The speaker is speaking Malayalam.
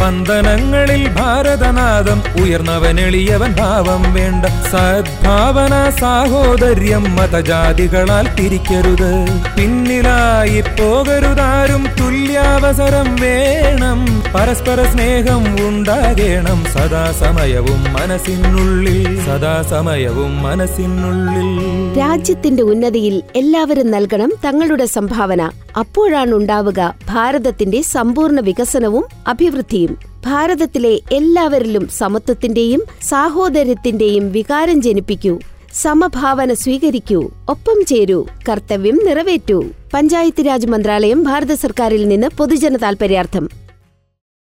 സ്പന്ദനങ്ങളിൽ ഭാരതനാദം ഉയർന്നവനെളിയവൻ ഭാവം വേണ്ട. സദ്ഭാവന സാഹോദര്യം മതജാതികളാൽ തിരിക്കരുത്. പിന്നിലായി പോകരുതാരും, തുല്യാവസരം വേണം. പരസ്പര സ്നേഹം ഉണ്ടാകേണം സദാസമയവും മനസ്സിനുള്ളിൽ, സദാസമയവും മനസ്സിനുള്ളിൽ. രാജ്യത്തിന്റെ ഉന്നതിയിൽ എല്ലാവരും നൽകണം തങ്ങളുടെ സംഭാവന. അപ്പോഴാണുണ്ടാവുക ഭാരതത്തിന്റെ സമ്പൂർണ്ണ വികസനവും അഭിവൃദ്ധിയും. ഭാരതത്തിലെ എല്ലാവരിലും സമത്വത്തിന്റെയും സാഹോദര്യത്തിന്റെയും വികാരം ജനിപ്പിക്കൂ. സമഭാവന സ്വീകരിക്കൂ, ഒപ്പം ചേരൂ, കർത്തവ്യം നിറവേറ്റൂ. പഞ്ചായത്ത് രാജ് മന്ത്രാലയം, ഭാരത സർക്കാരിൽ നിന്ന് പൊതുജന താൽപര്യാർത്ഥം.